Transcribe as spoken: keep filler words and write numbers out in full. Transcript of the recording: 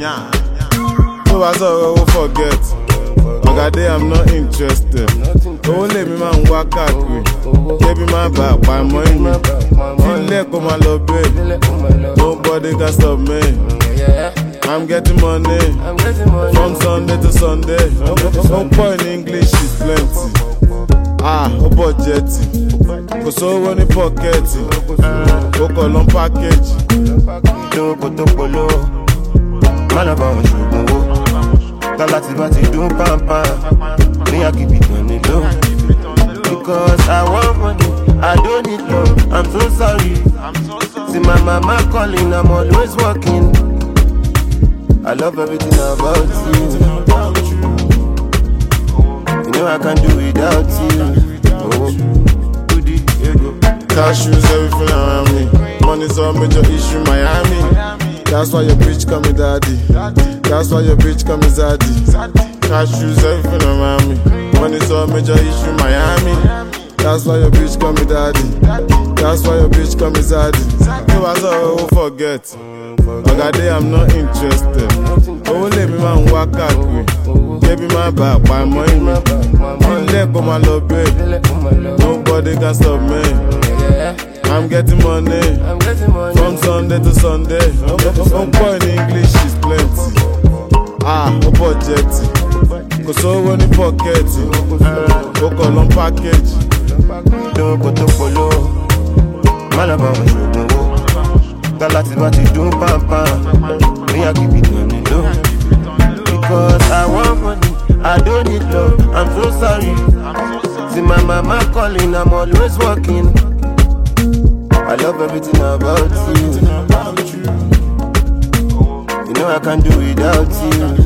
tó bá sọ̀rọ̀ owó forget. Ọ̀gádé I'm not interested. Owó lèmi máa ń wá káàkiri. Kébí máa bá àpamọ́ ìmì. Ilé kò máa lọ bẹ́ẹ̀. Nobody can stop me. I'm getting money from Sunday to Sunday. No point in English is plenty. Ah, ó bọ̀jẹ̀tì. Kò sówó ní pọ́kẹ́tì. Ó kọ̀ lọ́n pákéjì. Lówó kò tó polo. Má lọ bá wọn ṣògùn owó. Tálá ti bá ti dún pàmpá. Ní àkìbì tán ní ló. Because I want money, I don't need love. I'm so sorry. See my mama calling, I'm always working. I love everything about you. You know I can't do without you. Oh, do the ego. Cashews, everything around me. Money's a major issue, Miami. That's why your bitch call me daddy. That's why your bitch call me zaddy. Cashews, everything around me. Money's a major issue, Miami. That's why your bitch call me daddy. That's why your bitch call me zaddy. If I saw owó forget. Ọ̀gádé I'm not interested. Owó lèmi máa ń wá káàkiri. Kébí máa bá àpamọ́ ìmì. Ilé kò máa lọ bẹ́ẹ̀. Nobody can stop me. I'm getting money from Sunday to Sunday. No point in English is plenty. Ah, ó bọ̀jẹ̀tì. Kò sówó ní pọ́kẹ́tì. Ó kọ̀ lọ́n pákéjì. Lówó kò tó polo. Má lọ bá wọn ṣògùn owó. Tálá ti bá ti dún pàmpá. Ní àkìbì tán ní ló. Because I want money, I don't need love. I'm so sorry. See my mama calling, I'm always working. I love everything about you. You know I can't do without you.